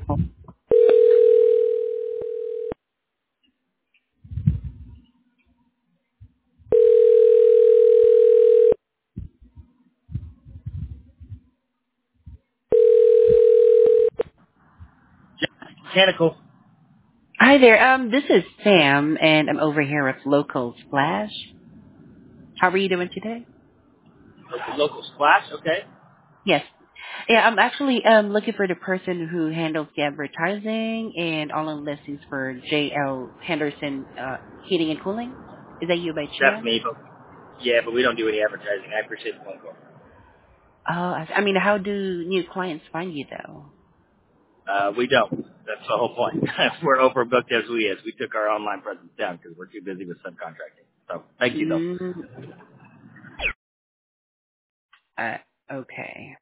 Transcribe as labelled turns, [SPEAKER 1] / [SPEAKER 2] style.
[SPEAKER 1] Mechanical.
[SPEAKER 2] Hi there. This is Sam, and I'm over here at Local Splash. How are you doing today?
[SPEAKER 1] Local splash. Okay.
[SPEAKER 2] Yes. Yeah, I'm actually looking for the person who handles the advertising and online listings for JL Henderson Heating and Cooling. Is that you by
[SPEAKER 1] That's
[SPEAKER 2] chance?
[SPEAKER 1] me, but yeah, but we don't do any advertising. I appreciate the phone call.
[SPEAKER 2] I mean, how do new clients find you though?
[SPEAKER 1] We don't. That's the whole point. We're overbooked as we is. We took our online presence down because we're too busy with subcontracting. So thank you though.
[SPEAKER 2] Mm, uh, okay.